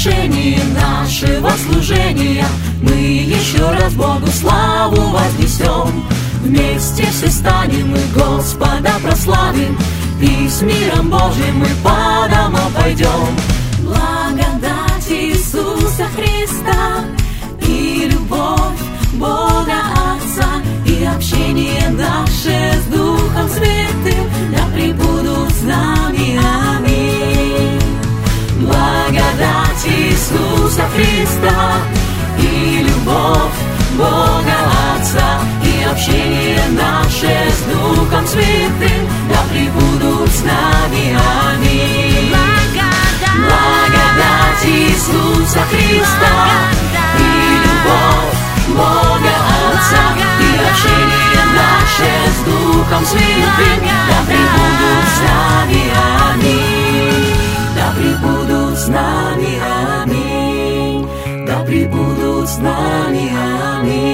завершении нашего служения мы еще раз Богу славу вознесем. Вместе все станем и Господа прославим, и с миром Божьим мы по домам пойдем. Благодать Иисуса Христа и любовь Бога Отца и общение наше с Духом Святым да пребудут с нами. Аминь. Благодать Иисуса Христа и любовь Бога Отца и общение наше с Духом Святым да пребудут с нами. Аминь. Благодать Иисуса Христа и любовь Бога Отца и общение наше с Духом Святым да пребудут с нами. Аминь. Да пребудут с нами. Аминь. Да пребудут с нами. Аминь.